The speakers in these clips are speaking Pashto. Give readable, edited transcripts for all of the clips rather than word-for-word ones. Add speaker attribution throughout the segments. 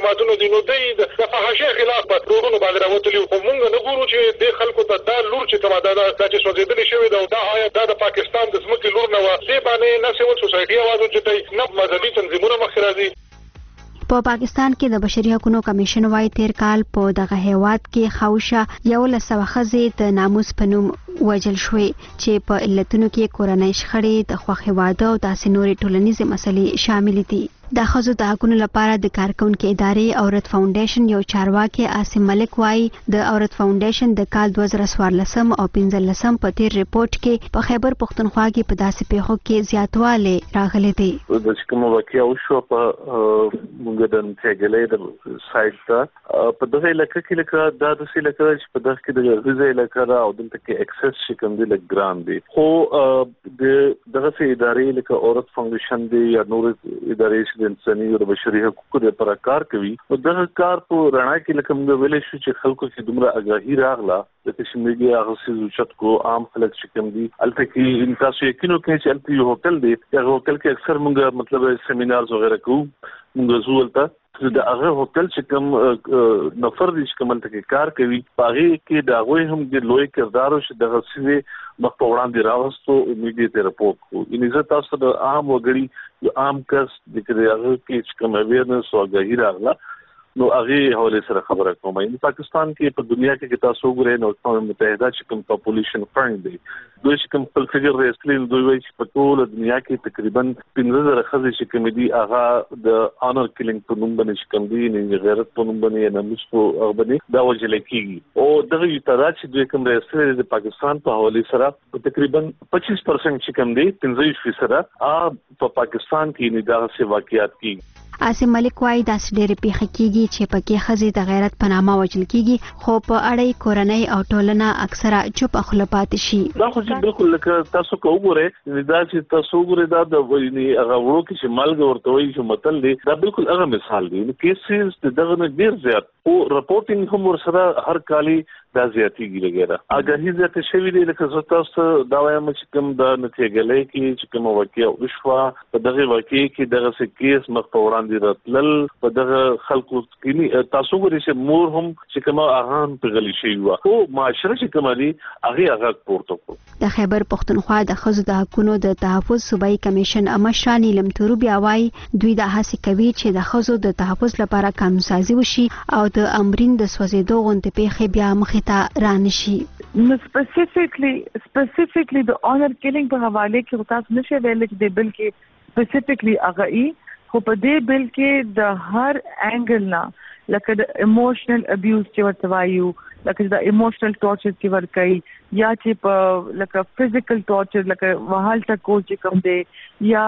Speaker 1: جماعتونو دي نو د فحاشۍ خلاف په روډونو باندې راوتلي خو موږ نه ګورو چې د خلکو ته دا لور چې کومه دا چې سوځېدلې شوې ده دا آیا دا د پاکستان د ځمکې لور نه وه دې باندې نه سیول سوسایټي آواز اوچتوي نه مذهبي تنظیمونه مخکې راځي.
Speaker 2: په پاکستان کې د بشري حقوقو کمیشن وايي تیر کال په دغه هیواد کې خوشه 1100 ښځې د ناموس په نوم وژل شوې چې په علتونو کې کورنۍ شخړې د خوښۍ واده او داسې نورې ټولنیزې مسلې شامل دي. د ښځو د حقوقو لپاره د کارکونکو ادارې عورت فاونډیشن یو چارواکي عاصم ملک وايي د عورت فاونډیشن د کال 2014 او 15 په تیر ریپورت کې په خیبر پختونخوا کې په داسې پیښو کې زیاتوالی راغلی دی.
Speaker 3: د کوم واقعیا وشو په موږ د انټیګلې د سایت ته په دغه علاقې کې لکه دا د سیلکه چې په دغه کې د غزې علاقې او دلته کې اکسس شکم دی لګ ګران دی خو دغه ادارې لکه عورت فاونډیشن دی یا نور ادارې د انساني او بشري حقوقو لپاره کار کوي او دغه کار په رڼا کې لکه موږ ویلې شو چې خلکو کې دومره آگاهي راغله د کشمیري هغه سوچت کو عام خلک چې کوم دي الته کې تاسو یقینو کې چې الته یو هوټل دی هغه هوټل کې اکثر موږ مطلب سیمینارز وغیرہ کوو موږ زولته د هغه هوټل چې کوم نفر دي چې کوم ته کار کوي هغه کې دا غوي هم د لوی کردار او د غسیزه مخ په وړاندې راوستو امیډیټ رپورټ کو ان عزت تاسو د عام وګړي یو عام کس د هغه کې چې کوم اویرنس او غیر راغله نو هغه حواله سره خبره کوم ان پاکستان کې په دنیا کې تاسو وګورئ نو قوم متحده چې کوم پاپولیشن فرند دی دوی چې کوم خپل فګر ریسلین دوی وایي چې په ټول دنیا کې تقریبا 15,000 خزې چې کوم دي هغه د آنر کیلینګ په نوم باندې چې کوم دي نه غیرت په نوم باندې نه مشکو هغه باندې دا وجل کیږي او دغه یترا چې دوی کوم ریسل د پاکستان په حواله سره تقریبا 25% چې کوم دي 15% په پاکستان کې نه دا څه واقعیات کیږي.
Speaker 2: عاصم ملک وايي دا ډېر پیښه کیږي چې پکې ښځې د غیرت په نامه وژل کیږي خو په اړه کورنۍ او ټولنه اکثره چوپ خپل پاتې شي.
Speaker 3: دا خو بالکل لکه تاسو وګورئ دا چې تاسو وګورئ دا د ویني هغه ورو کې چې مالګ ورته وایي چې متل دی دا بالکل هغه مثال دی کیسز دغه نه ډیر زیات او رپورټینګ هم ورسره هر کالي دا زیاتیږي لګیرا اګه زیات شوی دی لکه زه تاسو دا وایم چې کوم د نتیګلې کې چې کوم واقعیا وشوه په دغه واقعي کې دغه سکیس مخ په وړاندې راتلل په دغه خلکو کې تاسو ګورئ چې مور هم چې کوم اهان په غلي شي وو او معاشره چې کوم دي هغه پورته کو.
Speaker 2: د خیبر پختونخوا د ښځو د حقوقو د تحفظ صوبایي کمیشن امشران علم تروبي وايي دوی د هڅې کوي چې د ښځو د تحفظ لپاره قانونسازي وشي او د امرین د سوځېدو غونډې پیښې بیا مخې ته رانشي.
Speaker 4: نو سپیسیفیکلی د آنر کیلینګ په حواله کې تاسو نشئ ویل چې د بل کې سپیسیفیکلی هغه خو په دې بل کې د هر انګل نه لکه د ایموشنل ابیوز چې ورته وایو لکه د ایموشنل ټارچر چې ورکړي یا چې په لکه فزیکل ټارچر لکه وهال ټکول چې کوم دی یا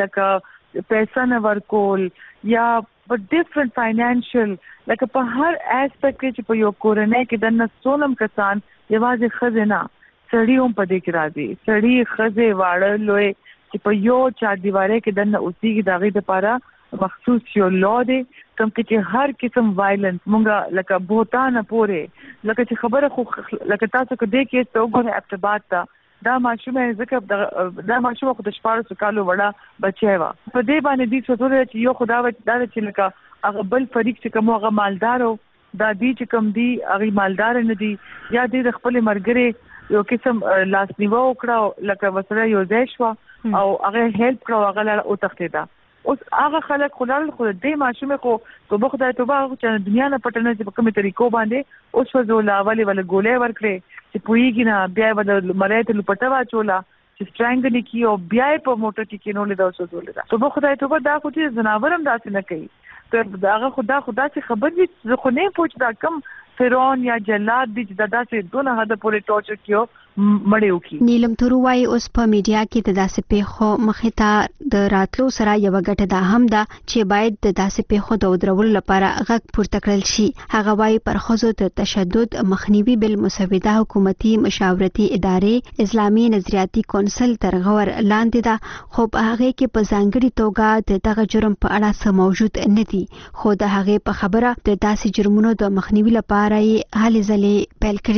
Speaker 4: لکه پیسې نه ورکول یا په ډیفرنٹ فاینانشل لکه په هر اسپیکټ کې چې په یو کورنۍ کې د نسونم کسان یوازې خزینه سړی هم په دې کې راځي سړی خزه واړه لوی چې په یو چا دیواره کې د اوسېږي دغه لپاره مخصوص یو لا دی کوم چې هر قسم وایلنس مونږه لکه بوتانه پورې لکه چې خبره خو لکه تاسو کې دې کې څو غوښه ارتباط تا دا ماشومه ځکه دا ماشومه خو د 14 کالو وړه بچی و په دې باندې دې څه چې یو خدا و چې لکه هغه بل فریق چې کوم هغه مالدارو دا دې چې کوم دی هغه مالدار نه دي یا دې خپل مرګري یو قسم لاس نیو وکړه لکه وسره یو ځای شو او هغه هیلپ کړو هغه لا او تختیدا اوس هغه خلک خلل خو دې ماشومه خو په خدای توبه چې دنیا نه پټنه چې په کومه طریقو باندې اوس وزول اولی ول ګولې ورکړي چې پویږي نه بیا ول مړې ته لپټوا چولا چې سټرنګل کی او بیا په موټر کې کینول دا اوس وزول دا په خدای توبه دا خو چې زناورم داسې نه کوي ته دا خدا چې خبر دي زه خو نه پوښتنه کم فرعون یا جلاد دي چې دا څه دونه حد پورې ټورچر کیو مړیو کی.
Speaker 2: نیلم تروای اوس په میډیا کې د داسې پیښو مخې ته د راتلو سره یو غټه دا هم ده چې باید د داسې پیښو د ودرولو لپاره غږ پورته کړل شي. هغه وايي پر ښځو د تشدد مخنیوي بل مسوده حکومتي مشاورتي ادارې اسلامي نظریاتي کونسل تر غور لاندې ده خو په هغه کې په ځانګړي توګه د دغه جرم په اړه څه موجود نه دي خو د هغه په خبره د داسې جرمونو د مخنیوي لپاره یې هلې ځلې پیل کړې دي.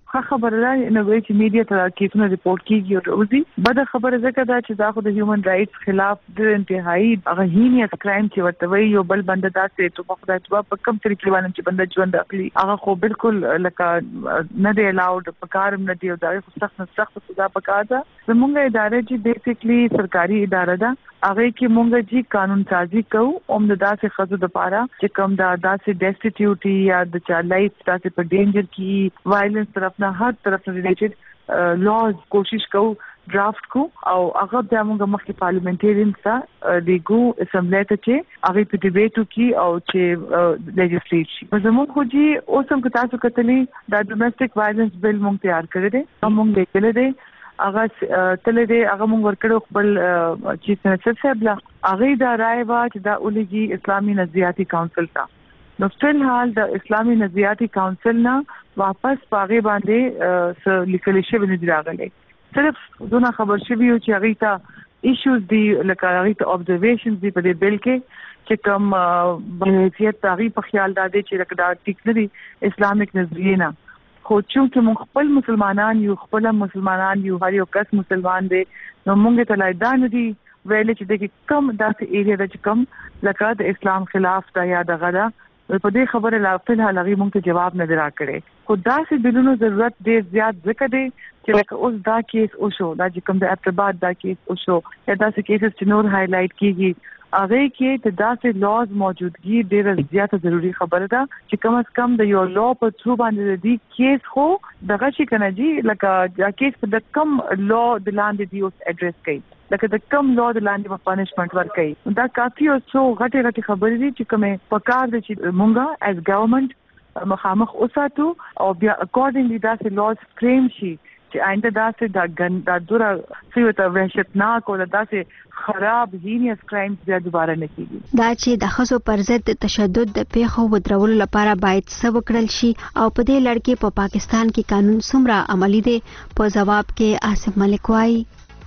Speaker 4: خبره ده نو وی چې میډیا ته کیسونه ریپورت کیږي او اوسي بده خبره زکه دا چې دا خو د هیومن رائټس خلاف د انتهایی هغه هینیس کرایم چې ورته وی یو بل بنده داسې ته په خدای ته په کم طریقې باندې چې بنده ژوند اخلي هغه خو بالکل لکه نه دی الاود په کارم نه دی او دا سخت سزا پکار ده زموږه اداره چې بیسیکلی سرکاري اداره ده هغه کې مونږ جی قانون سازي کوو اوم د داسې خزو د پاره چې کوم دا داسې ډیسټیټیوټي یا د چا لایف داسې په ډینجر کې وایلنس طرف نه هر طرف نه ریلیټډ لاز کوشش کوو ډرافټ کو او هغه د موږ مخکې پارلیمنټریان سره دیګو اسمبلی ته چې هغه په ډیبیټو کې او چې لیجسلیټ شي زموږ خو جی اوسم که تاسو کتلې دا ډومېسټک وایلنس بل موږ تیار کړی دی موږ لیکل دي هغه تل دې هغه موږ ورکړو خپل چیف منسٹر صاحب لا هغه دا رائے وا چې دا ولګي اسلامي نظریاتي کونسل تا نو فل حال د اسلامي نظریاتي کونسل نه واپس پاغه باندې لیکل شوی نه راغلی صرف دونه خبر شوی چې هغه ته ایشوز دی لکه هغه ته observations دی په دې بل کې چې کوم بنیادیت تاریخ په خیال دادې چې لکه دا ټیک نه دی اسلامیک نظریه نه خو چې موږ خپل مسلمانان یو هر یو کس مسلمان دی نو موږ ته لای دا نه دی ویل چې د کم داسې ایریا د کم لکه د اسلام خلاف دا یا د غدا په دې خبره لا په حال هغه موږ ته جواب نه راکړي خو داسې بلونو ضرورت ډیر زیات ځکه دی چې لکه اوس دا کیس او شو دا چې کوم د اعتبار دا کیس او شو یا داسې کیسز چې نور هایلایټ کیږي هغه کې د داسې لاز موجودګي ډیره زیاته ضروری خبره ده چې کم از کم د یو لا په ثرو باندې دی کیس خو دغه شي کنه جی لکه دا کیس په د کم لا د لاندې دی اوس اډریس کوي لکه د کم لا د لاندې په پنیشمنت ورکړي دا کافي او څو غټي خبرې دي چې کومه پکار دي چې مونږه as government مخامخ اوساتو او بیا اکورډینګلی داسې لاز فریم شي چې آینده داسې دا دوره سیوته وحشتناک او داسې خراب هینیس کرایمز بیا دوباره نه کیږي
Speaker 2: دا چې د خزو پر ضد تشدد د پیښو ودرولو لپاره باید څه وکړل شي او په دې لړ کې په پاکستان کې قانون څومره عملی دی په جواب کې آصف ملک وایي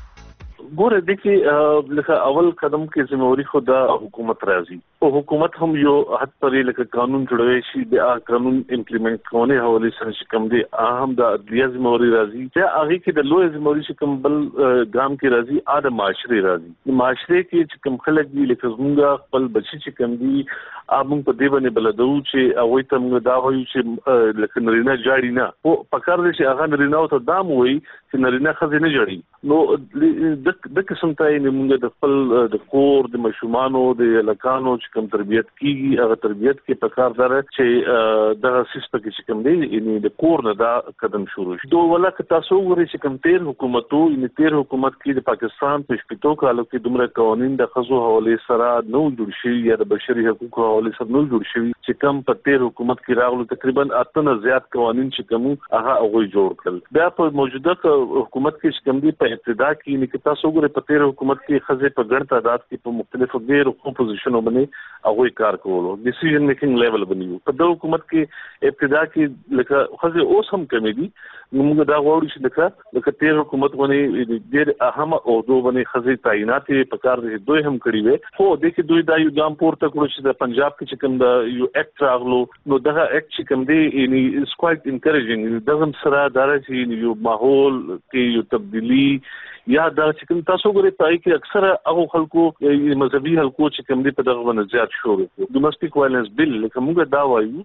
Speaker 3: ګوره د کې لکه اول قدم کې ذمہواری خو د حکومت راځي او حکومت هم یو حد پرې لکه قانون جوړوي شي د قانون امپلیمنٹ کونه حواله سره شکم دي اهم د عدلیه ذمہواری راځي چې هغه کې د لوی ذمہواری شکم بل ګام کې راځي اده معاشري راځي معاشري کې چې کوم خلک دي لکه زمونږ خپل بچي چې کوم دي موږ په دې باندې بلدو چې هغه ته موږ دا وایو چې لکه نرینه جاړي نه او پکار دي چې هغه نرینه او ته دام وایي چې نرینه خزینه جاړي نو د قسم ته موږ د خپل د کور د مشومانو د لکانو چې کوم تربيت کیږي هغه تربيت کې پکار دار چې دغه سیستم کې کوم دی یعنی د کور نه دا قدم شروع شي دوه ولکه تاسو ورې چې کوم تیر حکومتو یعنی تیر حکومت کې د پاکستان په شپږو کالو کې دومره قوانين د خزو حواله سره نو جوړ شي یا د بشري حقوقو حواله سره نو جوړ شي چې کوم په تیر حکومت کې راغلو تقریبا 8 زیات قوانين چې کوم هغه هغه جوړ کړل بیا په موجوده حکومت کې کوم دی په ابتدا کې یعنی تاسو ورې په تیر حکومت کې خزه په ګڼ تعداد کې په مختلفو غیر پوزیشنونو باندې هغه کار کولو ډیسیژن میکینګ لیول باندې په د حکومت کې ابتدا کې لکه خزه اوس هم کمی دي موږ دا غواړو چې لکه تیر حکومت باندې ډېر اهم او دوه باندې خزه تعینات په کار دي دوی هم کړی وي خو د کې دوی دا یو ګام پورته کړو چې د پنجاب کې چې کوم د یو اکټ راغلو نو دغه اکټ چې کوم دی یعنی از کوایټ انکریجینګ دغه سره درته یو ماحول کې یو تبدیلی یا دا چې کوم تاسو ګورئ پای کې اکثره هغه خلکو مذهبي خلکو چې کوم دي په دغه باندې زیات شروع کوي ډومېسټک وایلنس بل لکه موږ دا وایو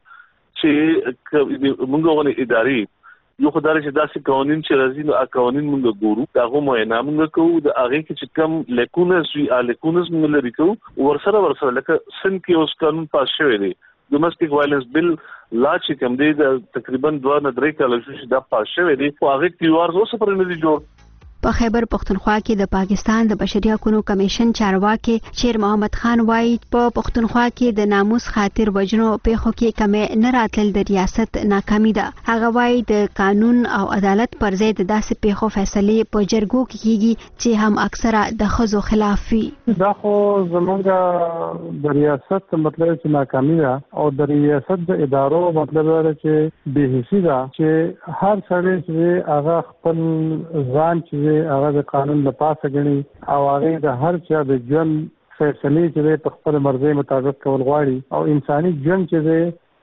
Speaker 3: چې موږ ونه اداري یو خدای چې داسې قوانين چې راځي نو قوانين موږ ګورو هغه معاینه موږ کوو د هغه کې چې کوم لیکونز وی لیکونز موږ لري کوو ورسره لکه سن کې اوس قانون پاس شوی دی ډومېسټک وایلنس بل لا چې کوم دی د تقریبا 2-3 کال چې دا پاس شوی دی او هغه تیوار اوس پر نه دی جوړ
Speaker 2: په خیبر پختونخوا کې د پاکستان د بشري حقوقو کمیشن چارواکي شیر محمد خان وایي په پختونخوا کې د ناموس خاطر وجنو پیښو کې کمې نه راتل د ریاست ناکامي ده هغه وایي د قانون او عدالت پر ضد داسې پیښو فیصله په جرګو کې کیږي چې هم اکثره د خزو خلاف وي
Speaker 5: دا خو زموږ د ریاست مطلب چې ناکامي ده او د ریاست د ادارو مطلب دا چې به حسي ده چې هر څړې چې هغه خپل ځان چې هغه د قانون د پاسه غني او هغه د هر چا د ژوند فیصله چې په خپل مرزي مطابق کول غواړي او انساني ژوند چې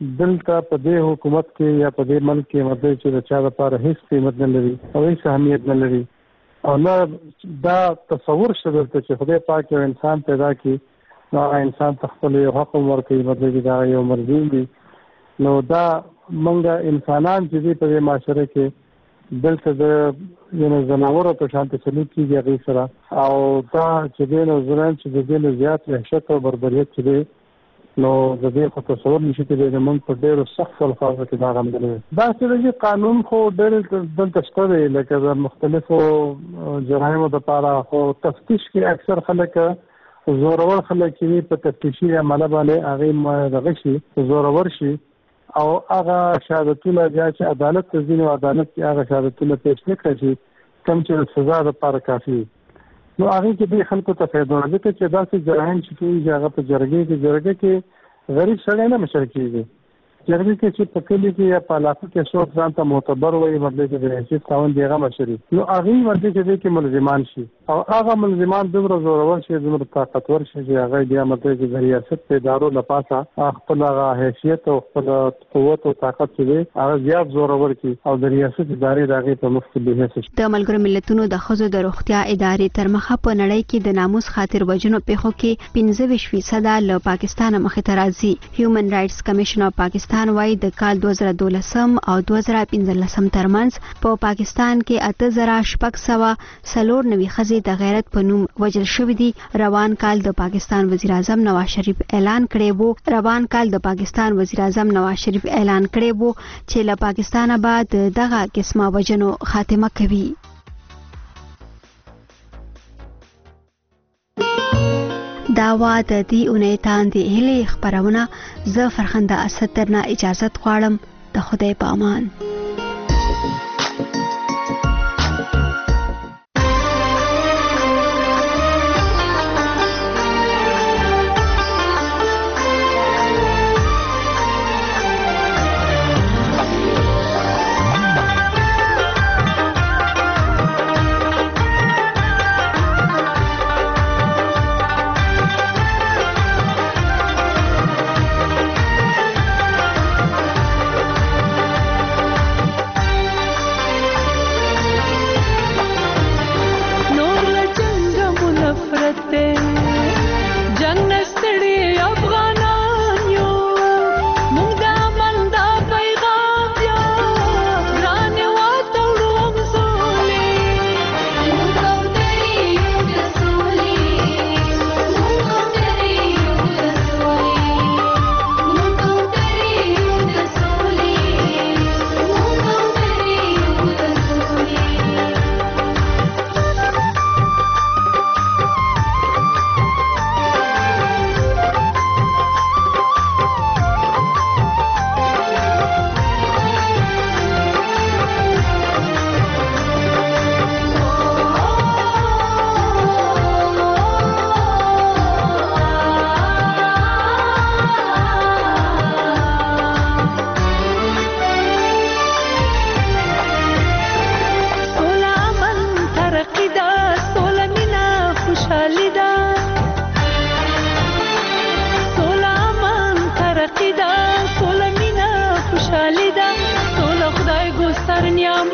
Speaker 5: دلته په دې حکومت کې یا په دې ملک کې مطلب چې د چا لپاره هیڅ قیمت نه لري او هیڅ اهمیت نه لري او نه دا تصور شته چې خدای پاک یو انسان پیدا کړي نو انسان ته خپل یو حق ورکړي مطلب دا یو مرجو دی نو دا موږ انسانان چې دې په دې معاشره کې دلته د یو زناورو په شان ته سلوک کیږي هغې سره او دا چې دی نو ظلم چې د دې نه زیات وحشت او بربریت چې دی نو د دې خو تصور نشي کېدای د موږ په ډېرو سختو الفاظو کې دا غندلی دا چې قانون خو ډېر دلته شته دی لکه د مختلفو جرایمو دپاره خو تفتیش کې اکثر خلک زورور خلک چې په تفتیشي عمله باندې هغې دغه شي زورور شي او هغه شهادتونه بیا چې عدالت ته ځي نو عدالت کې هغه شهادتونه پیش نه کړي چې کوم چې د سزا دپاره کافي نو هغه کې به خلکو ته فایده ورکړي چې داسې جرایم چې کوي هغه په جرګه کې غریب سړی نه مشر کیږي جرګه کې چې په کلی کې یا په علاقه کې څوک ځان ته معتبر وي مطلب چې د حیثیت خاوند دی هغه مشري نو هغه مطلب چې کې ملزمان شي او هغه ملزمان دومره زورور شي دومره طاقتور شي چې هغه بیا مطلب چې د ریاست په ادارو لپاسه خپل هغه حیثیت او خپل قوت او طاقت چې دی هغه زیات زورور کی او د ریاست ادارې دغه په مخ کې به هڅه
Speaker 2: د ملګرو ملتونو د ښځو د روغتیا ادارې تر مخه په نړۍ کې د ناموس خاطر وژنو پیښو کې 25% له پاکستان مخې ته راځي هیومن رائټس کمیشن اف پاکستان وايي د کال 2012 او 2015 ترمنځ په پاکستان کې 8694 ښځې د غیرت په نوم وژل شوې دي روان کال د پاکستان وزیر اعظم نواز شریف اعلان کړی وو چې له پاکستان بعد دغه قسمه وژنو خاتمه کوي داوا د دې اونۍ تاندې هلي خبرونه زه فرخنده اسد درنه اجازت غواړم د خدای په امان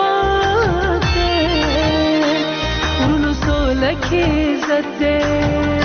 Speaker 6: عزت دے